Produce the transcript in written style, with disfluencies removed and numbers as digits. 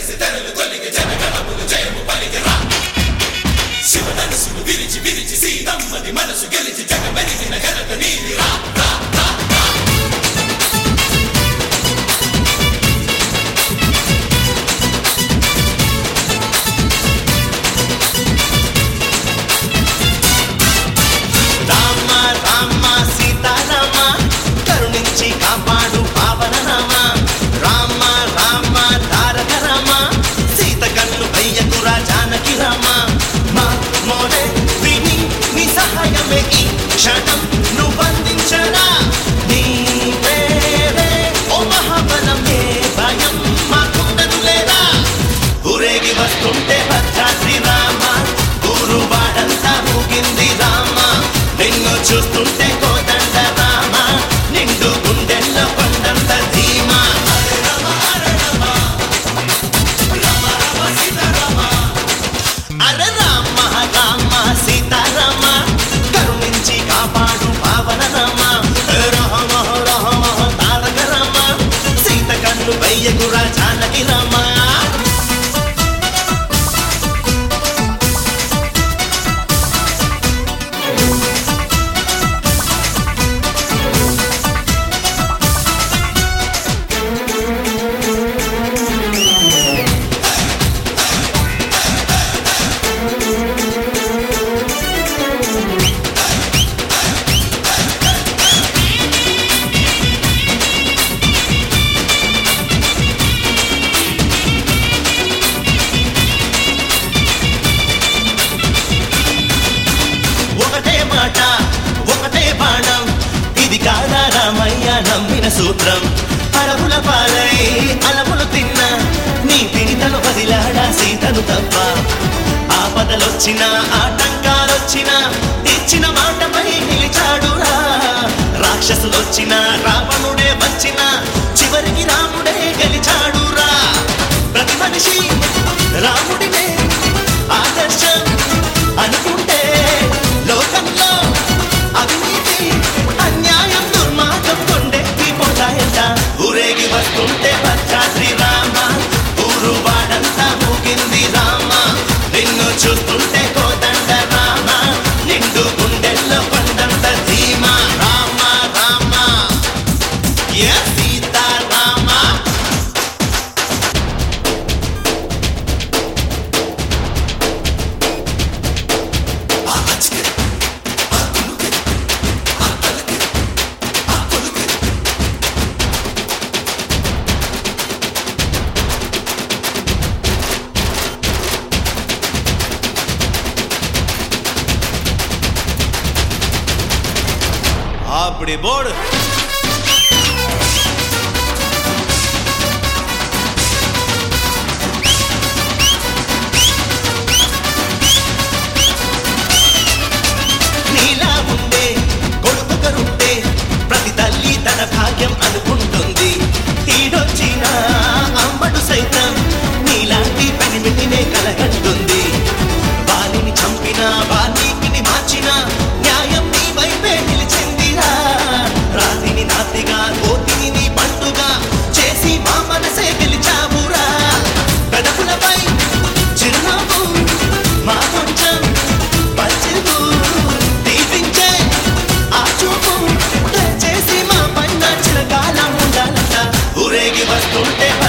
చూస్తుంటే కోదండ రామ నిండు గుండెల్లో కొండంత ధీమా అరే రామ రామ సీతారామ కరుణించి కాపాడు పావన రామ రహమ రహమ తారక రామ సీత కన్ను వెయ్యకురా జానకి రామ ఒకటే బాణం ఇది కాదా రామయ్య నమ్మిన సూత్రం అడవుల పాలై అలములు తిన్న నీ పిడితను వదిలాడా సీతను తప్ప ఆపదలొచ్చినా ఆటంకాలొచ్చినా ఇచ్చిన మాటపై నిలిచాడురా రాక్షసులొచ్చినా రావణుడే వచ్చినా చివరికి రాముడే గెలిచాడురా ప్రతి మనిషి రాముడినే ఆదర్శం అనుకుంటే లోకంలో అవినీతి అన్యాయం దుర్మార్గం కొండెక్కి పోతాయంట ఊరేగి వస్తుంటే భద్రాద్రి రామ ఊరు వాడంతా ఊగింది రామ నిన్ను చూస్తుంటే కోదండ రామ నిండు గుండెల్లో కొండంత ధీమా రామ రామ సీతారామ அப்படி போடு నీలా ఉండే కొడుకురుంటే ప్రతి తల్లి తన భాగ్యం అనుకుంటుంది ఈడొచ్చిన అమ్మడు సైతం నీలాంటి పనిమిటినే కలగంటుంది వాలిని చంపిన వాల్మీకిని మార్చిన న్యాయం నీ వైపే నిలిచిందిరా రాతిని నాతిగా కోతిని నీ పండుగా చేసి మా మనసే గెలిచావురా పెదవులపై చిరునవ్వు మా కొంచెం పచ్చివు దీపించే ఆ చూపు చేసి మా పైన చిరకాలం ఉండాలంట ఊరేగి వస్తుంటే